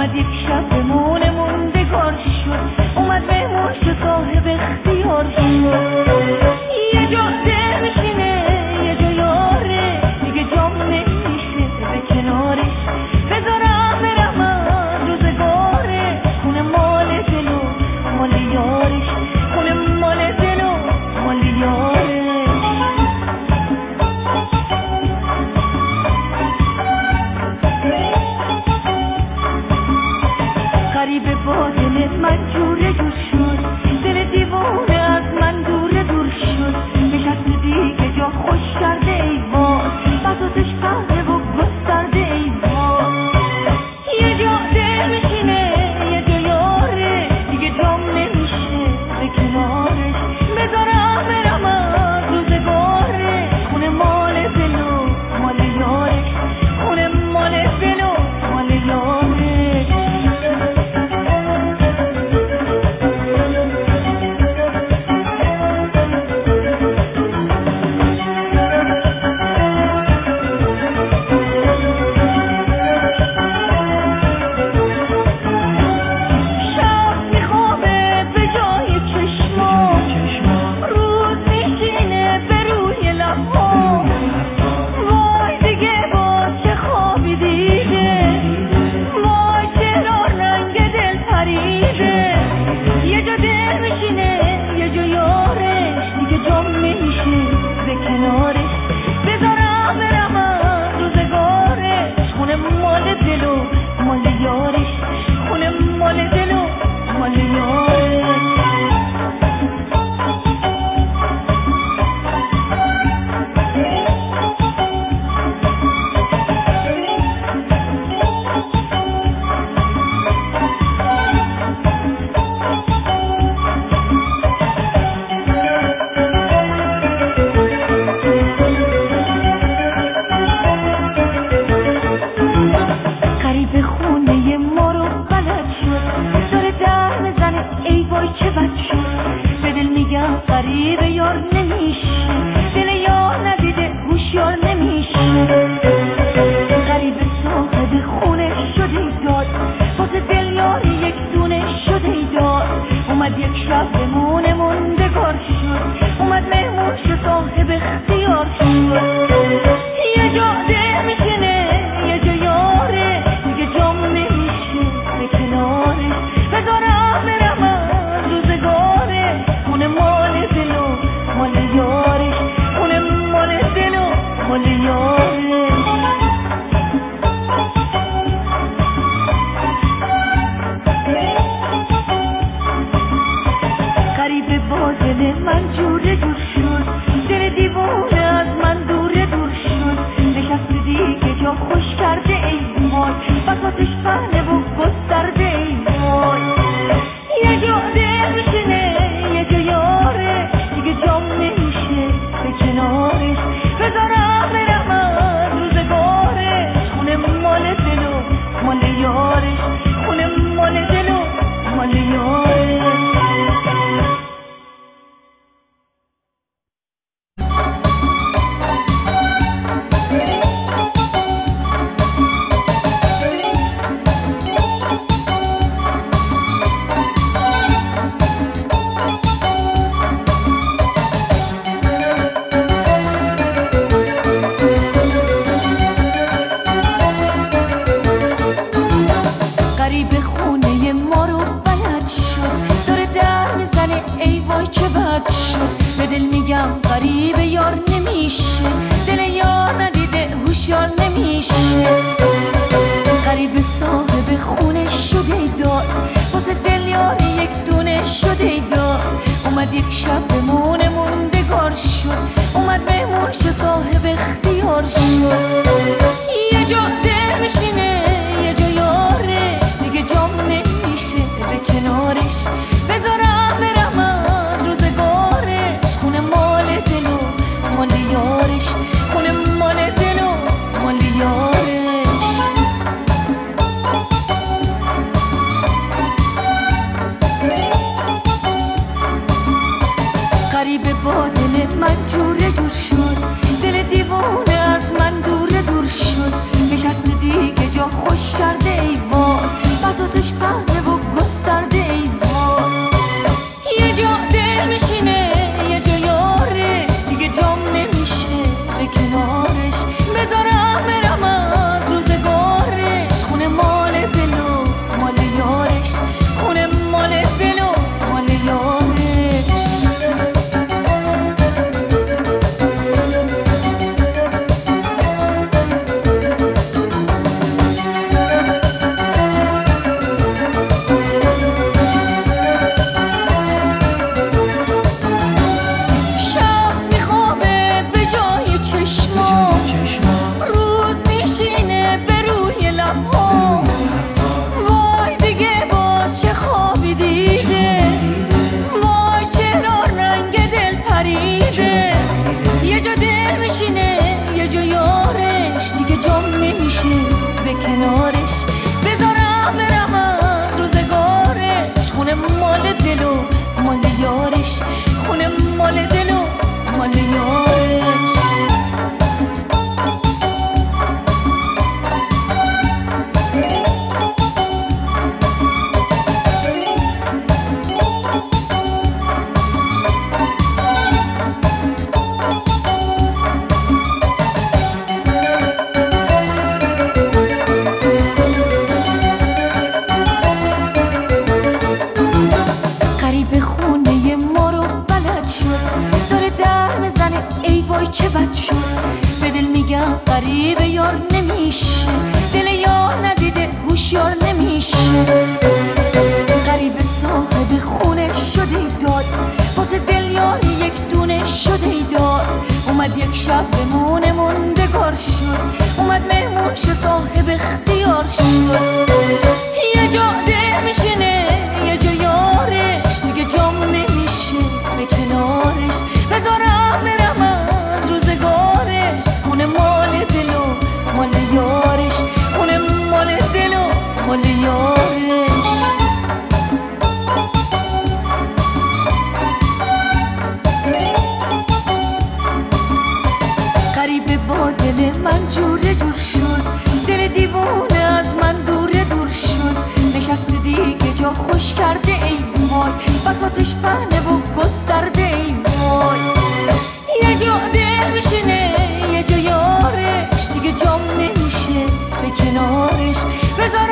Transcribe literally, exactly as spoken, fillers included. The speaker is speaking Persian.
اومد یک شب بمونه موندگار شد، اومد مهمون شد صاحب اختیار شد. یه جا دل میشینه یه جا یاره، دیگه جام نمیشه به کنارش، بذارم برم از روزگاره، خونه مال دل و مال یارش، خونه مال دل و مال یارش. غریبه با دل من جوره جور شد، دل دیوونه از من دوره دور شد، نشست دیگه جا خوش کرده ای وای، بساتش پهنه و گسترده ای وای. یه جا دل میشینه یه جا یاره، دیگه جام نمیشه به کنارش، بذارم برم از روزگاره، خونه مال دل و مال یارش، خونه مال دل و مال یارش. غریبه با دل من جوره جور شد، دل دیوانه از من دوره دور نمیشه به کنارش. بذارم برم از روزگارش، خونه مال دل و مال یارش، خونه مال دل و مال یارش. چه بد شد به دل میگم غریب یار نمیشه، دل یار ندیده هوشیار نمیشه. غریب صاحب خونه شده داد، واسه دل یار یک دونه شده داد. اومد یک شب بمونه موندگار شد، اومد مهمون شه صاحب اختیار شد. یه جا دل میشینه یه جا یارش، دیگه جام نمیشه به کنارش. بذارم برم روزگارش، خونه مال دل و مال یارش، خونه مال دل و مال یارش. غریبه با دل من جوره جور شد، دل دیوونه از من دوره دور شد. نشسته دیگه جا خوش کرده ای وای، بساطش پهنه و گسترده ای وای. یه جا دل میشینه یه جا یارش، دیگه جام نمیشه به کنارش. بذار